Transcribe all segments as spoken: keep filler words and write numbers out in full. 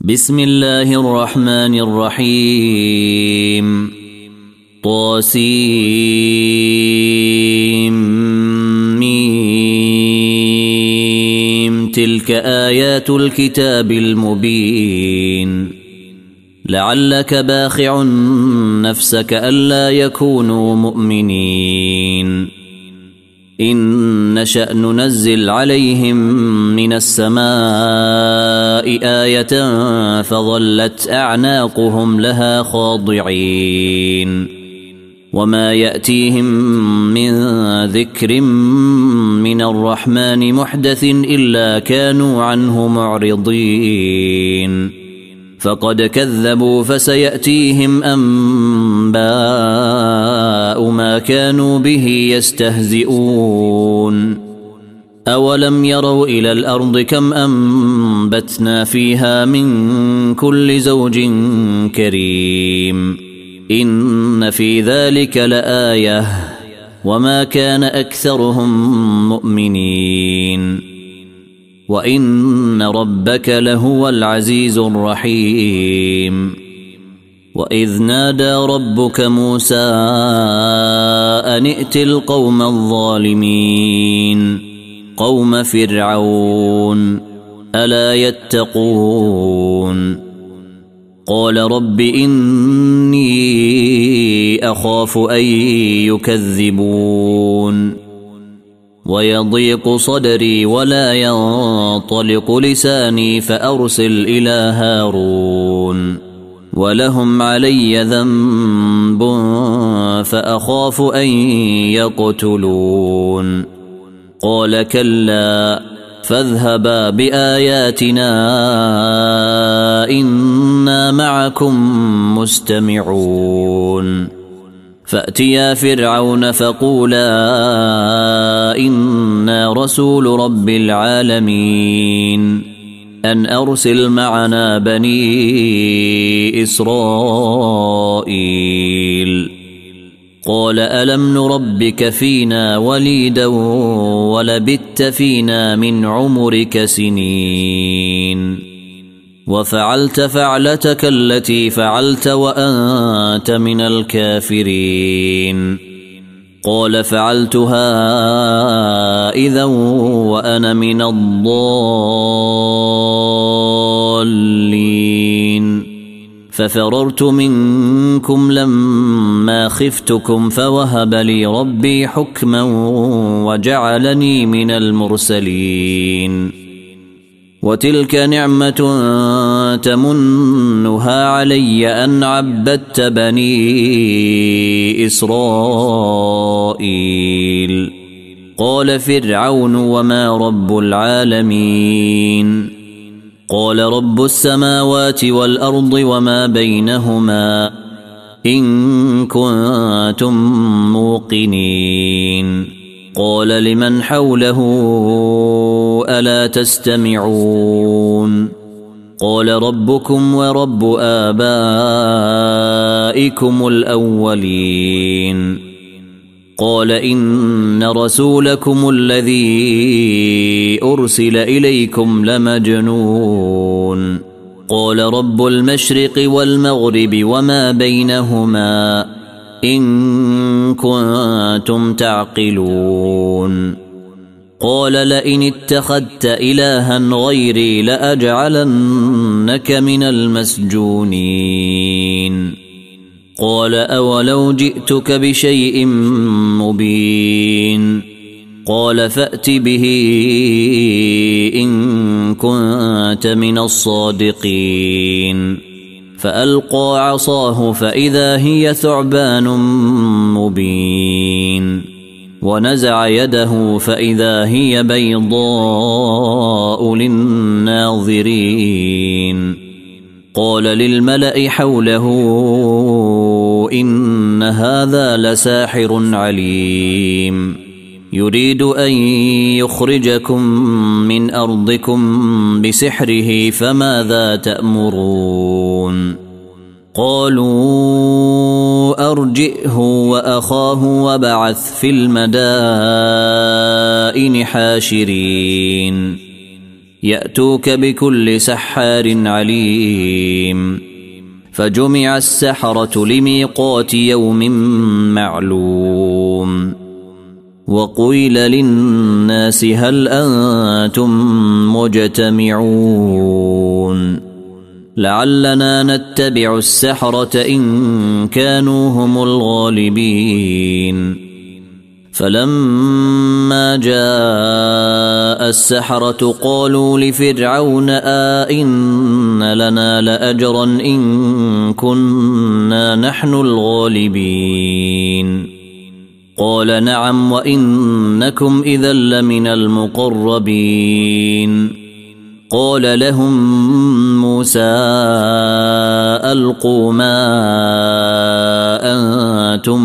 بسم الله الرحمن الرحيم. طاسيم ميم. تلك آيات الكتاب المبين. لعلك باخع نفسك ألا يكونوا مؤمنين. إن نشأ ننزل عليهم من السماء آية فظلت أعناقهم لها خاضعين. وما يأتيهم من ذكر من الرحمن محدث إلا كانوا عنه معرضين. فقد كذبوا فسيأتيهم أنباء ما كانوا به يستهزئون. أولم يروا إلى الأرض كم أنبتنا فيها من كل زوج كريم. إن في ذلك لآية وما كان أكثرهم مؤمنين. وإن ربك لهو العزيز الرحيم. وإذ نادى ربك موسى أن ائت القوم الظالمين قوم فرعون ألا يتقون. قال رب إني أخاف أن يكذبون ويضيق صدري ولا ينطلق لساني فأرسل إلى هارون ولهم علي ذنب فأخاف أن يقتلون. قال كلا فاذهبا بآياتنا إنا معكم مستمعون. فأتيا فرعون فقولا إنا رسول رب العالمين أن أرسل معنا بني إسرائيل. قال ألم نربك فينا وليدا ولبثت فينا من عمرك سنين وفعلت فعلتك التي فعلت وأنت من الكافرين. قال فعلتها إذا وأنا من الضالين. ففررت منكم لما خفتكم فوهب لي ربي حكما وجعلني من المرسلين. وتلك نعمة تمنها علي أن عبدت بني إسرائيل. قال فرعون وما رب العالمين. قال رب السماوات والأرض وما بينهما إن كنتم موقنين. قال لمن حوله ألا تستمعون. قال ربكم ورب آبائكم الأولين. قال إن رسولكم الذي أرسل إليكم لمجنون. قال رب المشرق والمغرب وما بينهما إن كنتم تعقلون. قال لئن اتخذت إلها غيري لأجعلنك من المسجونين. قال أولو جئتك بشيء مبين. قال فأت به إن كنت من الصادقين. فألقى عصاه فإذا هي ثعبان مبين. ونزع يده فإذا هي بيضاء للناظرين. قال للملأ حوله إن هذا لساحر عليم يريد أن يخرجكم من أرضكم بسحره فماذا تأمرون. قالوا أرجئه وأخاه وابعث في المدائن حاشرين يأتوك بكل سحار عليم فجمع السحرة لميقات يوم معلوم وقيل للناس هل أنتم مجتمعون لعلنا نتبع السحرة إن كانوا هم الغالبين فلما جاء السحرة قالوا لفرعون آئن لنا لأجرا إن كنا نحن الغالبين قال نعم وإنكم إذا لمن المقربين قال لهم موسى ألقوا ما أنتم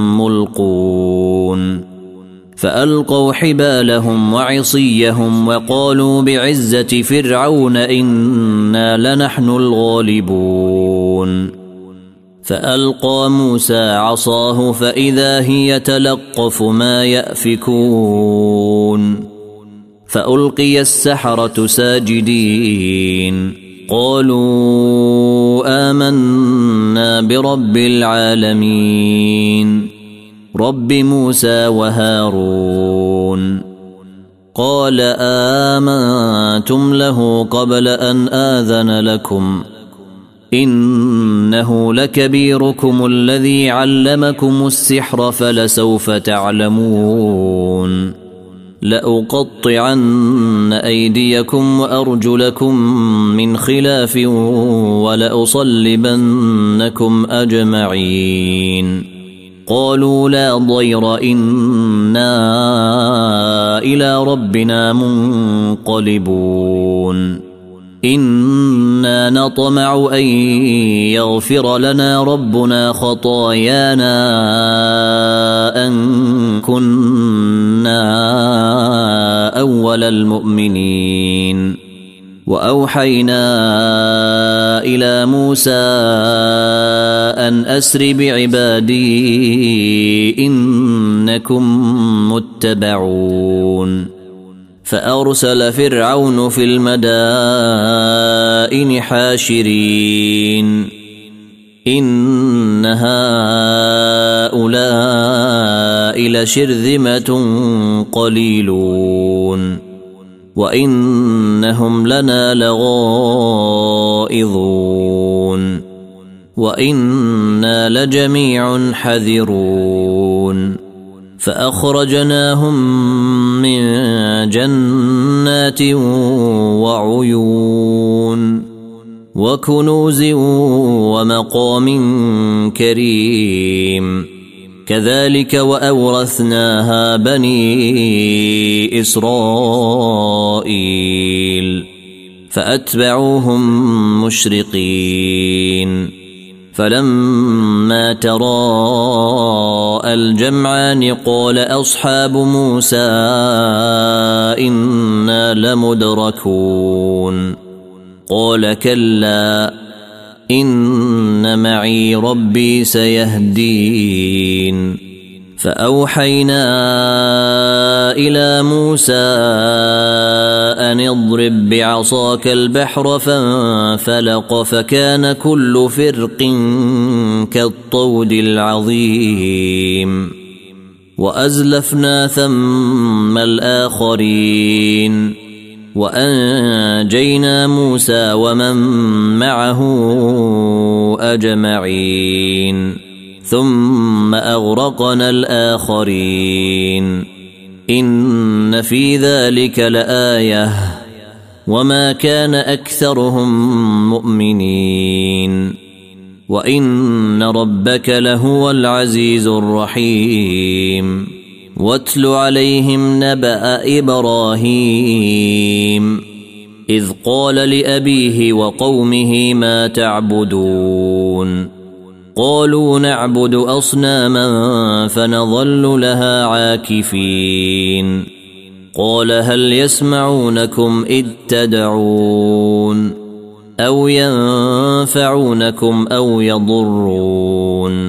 ملقون فألقوا حبالهم وعصيهم وقالوا بعزة فرعون إنا لنحن الغالبون فألقى موسى عصاه فإذا هي تلقف ما يأفكون فألقي السحرة ساجدين قالوا آمنا برب العالمين رب موسى وهارون قال آمنتم له قبل أن آذن لكم إنه لكبيركم الذي علمكم السحر فلسوف تعلمون لأقطعن أيديكم وأرجلكم من خلاف ولأصلبنكم أجمعين قالوا لا ضير إنا إلى ربنا منقلبون إنا نطمع أن يغفر لنا ربنا خطايانا أن كنا أول المؤمنين وأوحينا إلى موسى أن أسر بعبادي إنكم متبعون فأرسل فرعون في المدائن حاشرين إن هؤلاء لشرذمة قليلون وإنهم لنا لغائظون وإنا لجميع حذرون فأخرجناهم من جنات وعيون وكنوز ومقام كريم كذلك وأورثناها بني إسرائيل فأتبعوهم مشرقين فلما تراءى الجمعان قال أصحاب موسى إنا لمدركون قال كلا إن معي ربي سيهدين فأوحينا إلى موسى أن اضرب بعصاك البحر فانفلق فكان كل فرق كالطود العظيم وأزلفنا ثم الآخرين وأنجينا موسى ومن معه أجمعين ثم أغرقنا الآخرين إن في ذلك لآية وما كان أكثرهم مؤمنين وإن ربك لهو العزيز الرحيم واتل عليهم نبأ إبراهيم إذ قال لأبيه وقومه ما تعبدون قالوا نعبد أصناما فنظل لها عاكفين قال هل يسمعونكم إذ تدعون أو ينفعونكم أو يضرون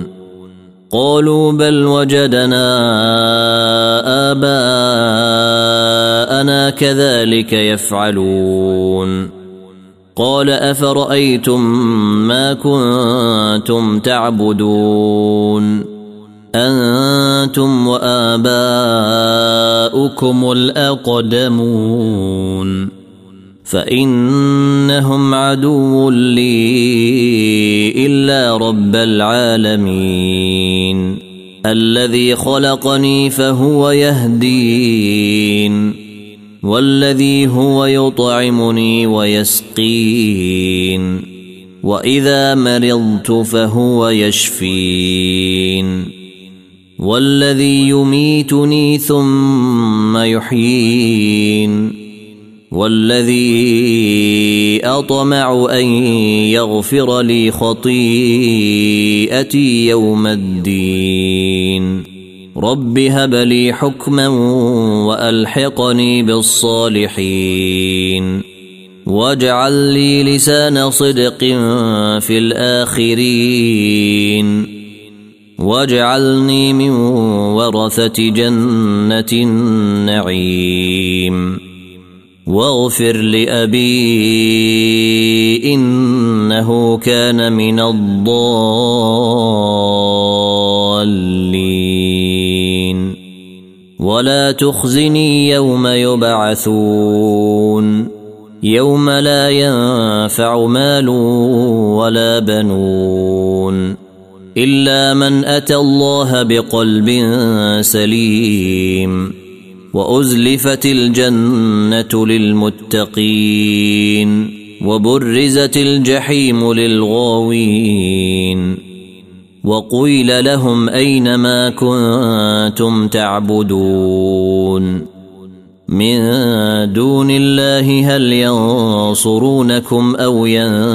قالوا بل وجدنا آباءنا كذلك يفعلون قال أفرأيتم ما كنتم تعبدون أنتم وآباؤكم الأقدمون فإنهم عدو لي إلا رب العالمين الذي خلقني فهو يهدين والذي هو يطعمني ويسقين وإذا مرضت فهو يشفين والذي يميتني ثم يحيين والذي أطمع أن يغفر لي خطيئتي يوم الدين رب هب لي حكما وألحقني بالصالحين واجعل لي لسان صدق في الآخرين واجعلني من ورثة جنة النعيم واغفر لأبي إنه كان من الضالين ولا تخزني يوم يبعثون يوم لا ينفع مال ولا بنون إلا من أتى الله بقلب سليم وأزلفت الجنة للمتقين وبرزت الجحيم للغاوين وقيل لهم أين ما كنتم تعبدون من دون الله هل ينصرونكم أو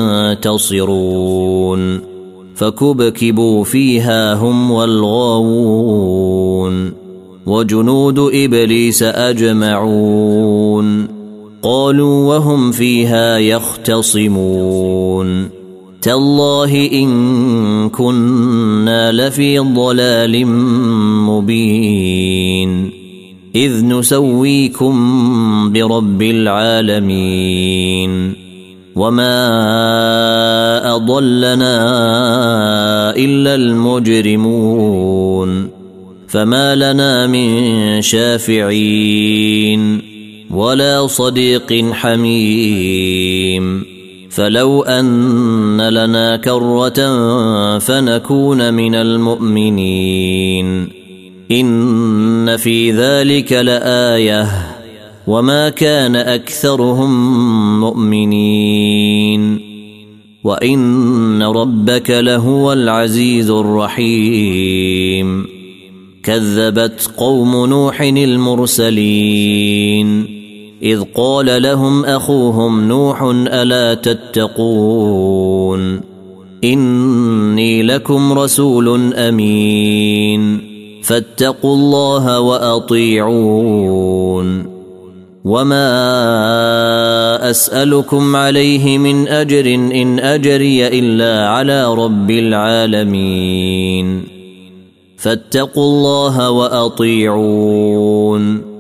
ينتصرون فكبكبوا فيها هم والغاوون وجنود إبليس أجمعون قالوا وهم فيها يختصمون تالله إن كنا لفي ضلال مبين إذ نسويكم برب العالمين وما أضلنا إلا المجرمون فما لنا من شافعين ولا صديق حميم فلو أن لنا كرة فنكون من المؤمنين إن في ذلك لآية وما كان أكثرهم مؤمنين وإن ربك لهو العزيز الرحيم كذبت قوم نوح المرسلين إذ قال لهم أخوهم نوح ألا تتقون إني لكم رسول أمين فاتقوا الله وأطيعون وما أسألكم عليه من أجر إن أجري إلا على رب العالمين فاتقوا الله وأطيعون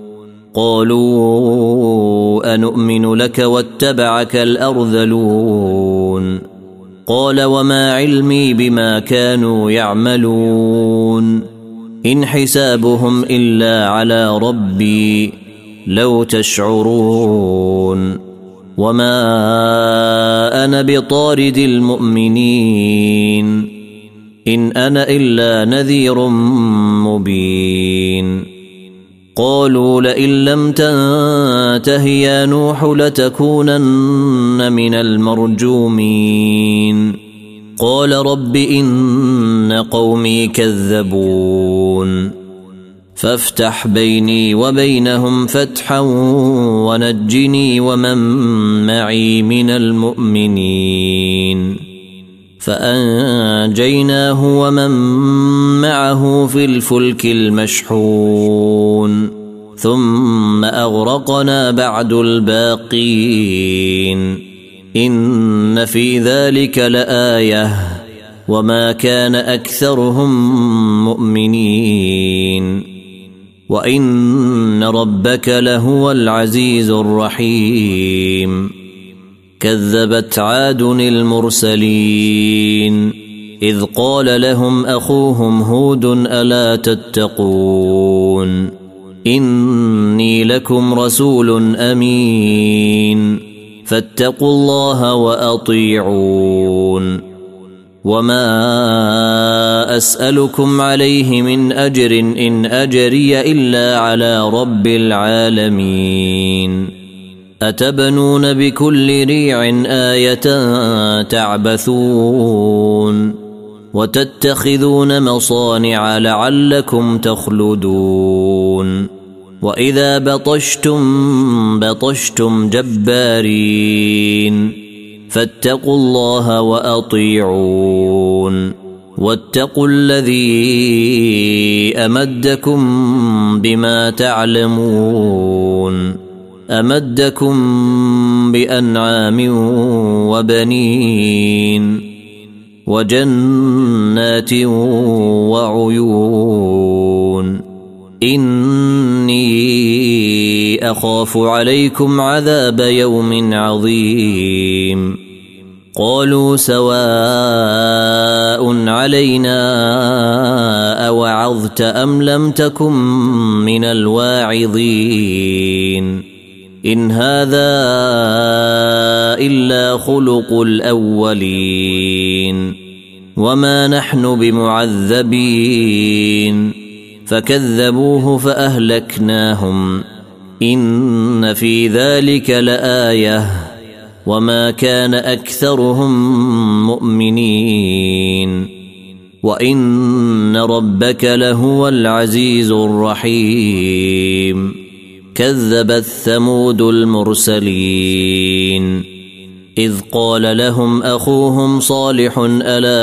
قالوا أنؤمن لك واتبعك الأرذلون قال وما علمي بما كانوا يعملون إن حسابهم إلا على ربي لو تشعرون وما أنا بطارد المؤمنين إن أنا إلا نذير مبين قالوا لئن لم تنته يا نوح لتكونن من المرجومين قال رب إن قومي كذبون فافتح بيني وبينهم فتحا ونجني ومن معي من المؤمنين فأنجيناه ومن معه في الفلك المشحون ثم أغرقنا بعد الباقين إن في ذلك لآية وما كان أكثرهم مؤمنين وإن ربك لهو العزيز الرحيم. كذبت عاد المرسلين إذ قال لهم أخوهم هود ألا تتقون إني لكم رسول أمين فاتقوا الله وأطيعون. وما أسألكم عليه من أجر إن أجري إلا على رب العالمين. أتبنون بكل ريع آية تعبثون وتتخذون مصانع لعلكم تخلدون وإذا بطشتم بطشتم جبارين فاتقوا الله وأطيعون واتقوا الذي أمدكم بما تعلمون أمدكم بأنعام وبنين وجنات وعيون إني أخاف عليكم عذاب يوم عظيم. قالوا سواء علينا أوعظت أم لم تكن من الواعظين إن هذا إلا خلق الأولين وما نحن بمعذبين. فكذبوه فأهلكناهم إن في ذلك لآية وما كان أكثرهم مؤمنين وإن ربك لهو العزيز الرحيم. كذبت ثمود المرسلين إذ قال لهم أخوهم صالح ألا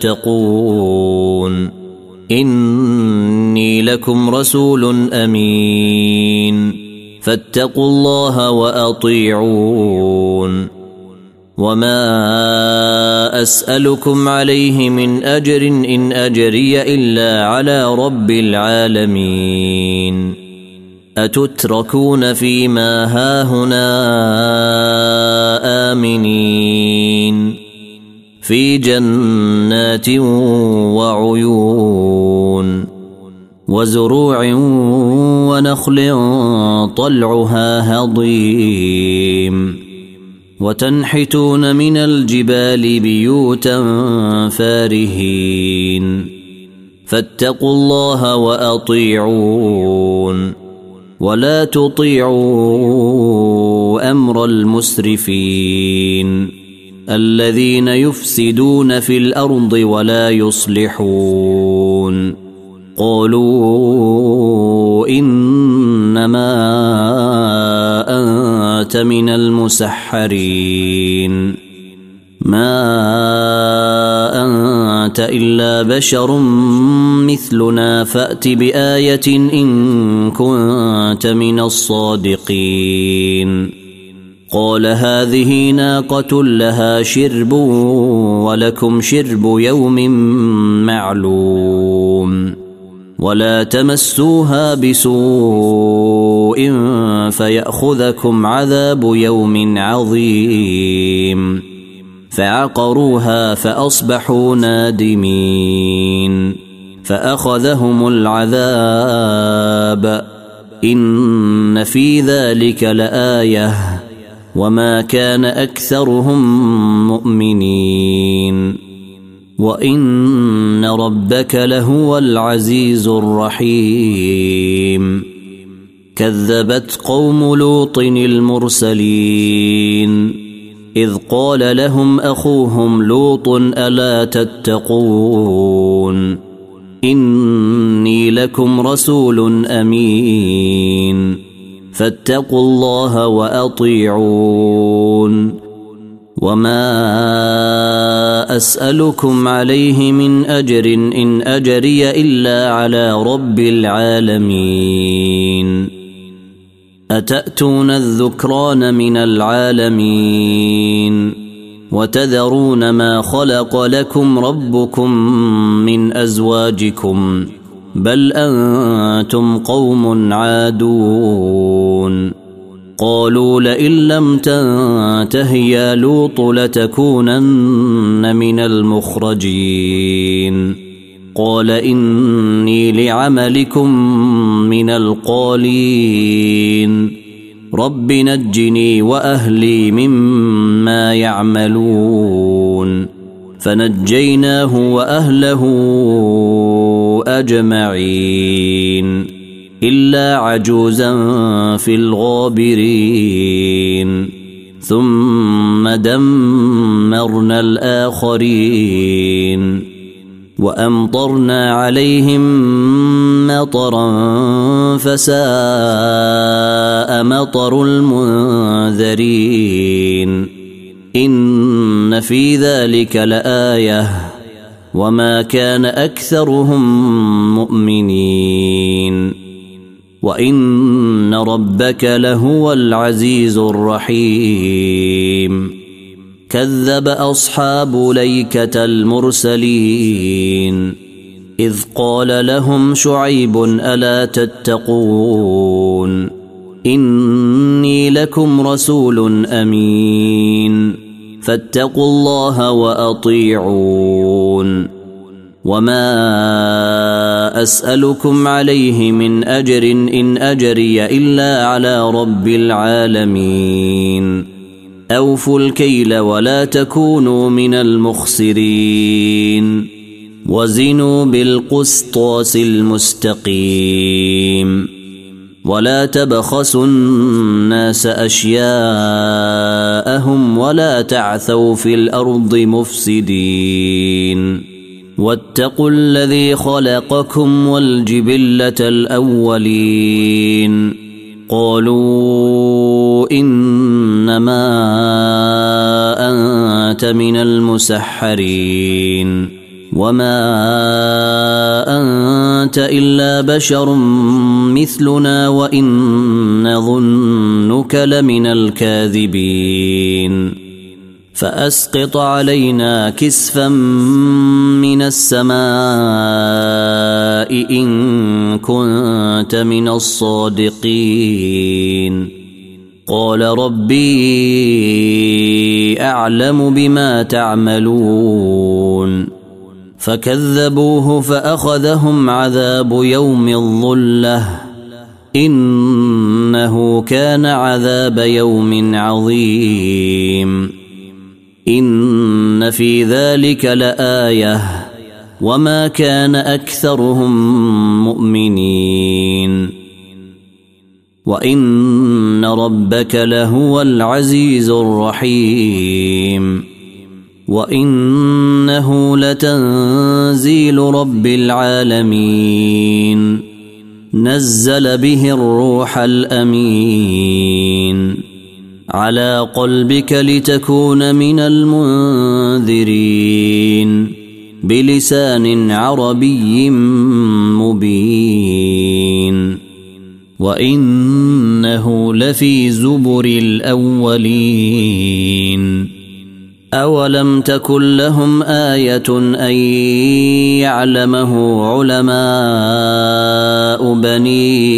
تتقون إني لكم رسول أمين فاتقوا الله وأطيعون. وما أسألكم عليه من أجر إن أجري إلا على رب العالمين. أتتركون فيما هاهنا آمنين في جنات وعيون وزروع ونخل طلعها هضيم وتنحتون من الجبال بيوتا فارهين فاتقوا الله وأطيعون ولا تطيعوا أمر المسرفين الذين يفسدون في الأرض ولا يصلحون. قالوا إنما أنت من المسحرين ما أنت إلا بشر مثلنا فأت بآية إن كنت من الصادقين. قال هذه ناقة لها شرب ولكم شرب يوم معلوم ولا تمسوها بسوء فيأخذكم عذاب يوم عظيم. فعقروها فأصبحوا نادمين فأخذهم العذاب إن في ذلك لآية وما كان أكثرهم مؤمنين وإن ربك لهو العزيز الرحيم. كذبت قوم لوط المرسلين إذ قال لهم أخوهم لوط ألا تتقون إني لكم رسول أمين فاتقوا الله وأطيعون. وما أسألكم عليه من أجر إن أجري إلا على رب العالمين. أتأتون الذكران من العالمين وتذرون ما خلق لكم ربكم من أزواجكم بل أنتم قوم عادون قالوا لئن لم تنته يا لوط لتكونن من المخرجين قال إني لعملكم من القالين رب نجني وأهلي مما يعملون فنجيناه وأهله أجمعين إلا عجوزا في الغابرين ثم دمرنا الآخرين وأمطرنا عليهم مطرا فساء مطر المنذرين إن في ذلك لآية وما كان أكثرهم مؤمنين وإن ربك لهو العزيز الرحيم كذب أصحاب ليكة المرسلين إذ قال لهم شعيب ألا تتقون إني لكم رسول أمين فاتقوا الله وأطيعون وما أسألكم عليه من أجر إن أجري إلا على رب العالمين أوفوا الكيل ولا تكونوا من المخسرين وزنوا بالقسطاس المستقيم ولا تبخسوا الناس أشياءهم ولا تعثوا في الأرض مفسدين واتقوا الذي خلقكم والجبلة الأولين قالوا إنما أنت من المسحرين وما أنت إلا بشر مثلنا وإن نظنك لمن الكاذبين فأسقط علينا كسفا من السماء إن كنت من الصادقين قال ربي أعلم بما تعملون فكذبوه فأخذهم عذاب يوم الظلة إنه كان عذاب يوم عظيم إن في ذلك لآية وما كان أكثرهم مؤمنين وإن ربك لهو العزيز الرحيم وإنه لتنزيل رب العالمين نزل به الروح الأمين على قلبك لتكون من المنذرين بلسان عربي مبين وإنه لفي زبر الأولين أولم تكن لهم آية أن يعلمه علماء بني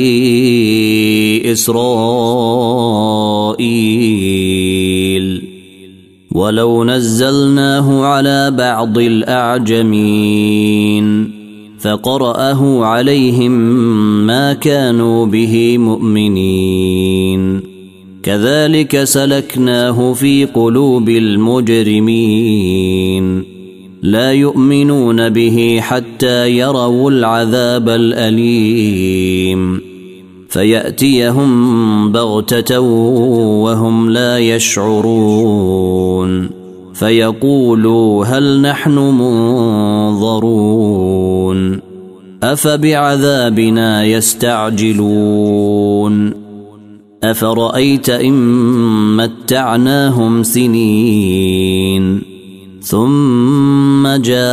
إسرائيل ولو نزلناه على بعض الأعجمين فقرأه عليهم ما كانوا به مؤمنين كذلك سلكناه في قلوب المجرمين لا يؤمنون به حتى يروا العذاب الأليم فيأتيهم بغتة وهم لا يشعرون فيقولوا هل نحن منظرون أفبعذابنا يستعجلون أفرأيت إن متعناهم سنين ثم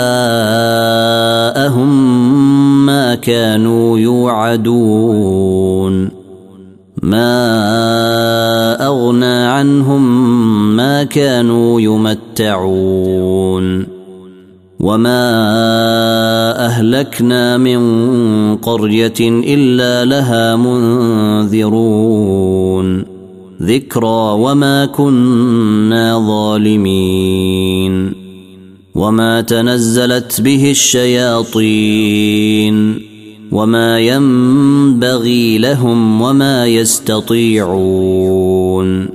جاءهم ما كانوا يوعدون ما أغنى عنهم ما كانوا يمتعون وما أهلكنا من قرية إلا لها منذرون ذكرى وما كنا ظالمين وما تنزلت به الشياطين وما ينبغي لهم وما يستطيعون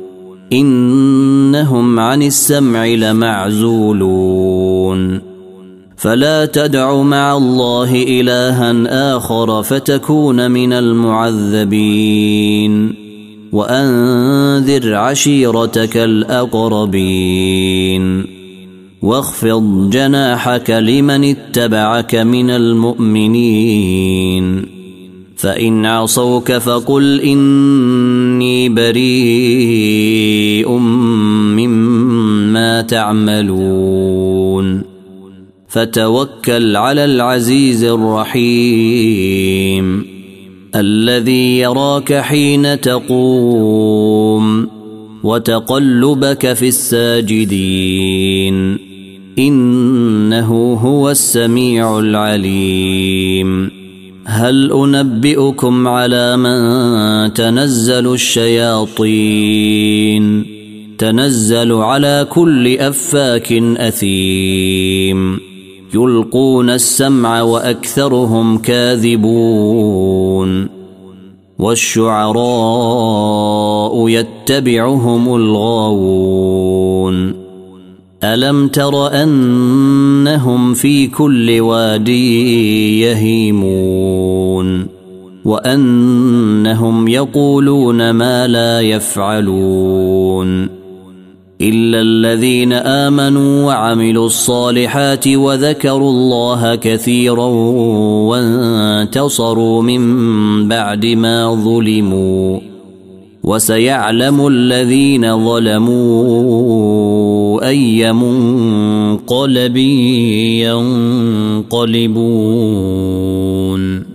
إنهم عن السمع لمعزولون فلا تدع مع الله إلها آخر فتكون من المعذبين وأنذر عشيرتك الأقربين واخفض جناحك لمن اتبعك من المؤمنين فإن عصوك فقل إني بريء مما تعملون فتوكل على العزيز الرحيم الذي يراك حين تقوم وتقلبك في الساجدين إنه هو السميع العليم هل أنبئكم على من تنزل الشياطين تنزل على كل أفاك أثيم يلقون السمع وأكثرهم كاذبون والشعراء يتبعهم الغاوون ألم تر أنهم في كل واد يهيمون وأنهم يقولون ما لا يفعلون إلا الذين آمنوا وعملوا الصالحات وذكروا الله كثيرا وانتصروا من بعد ما ظلموا وسيعلم الذين ظلموا أي منقلب ينقلبون.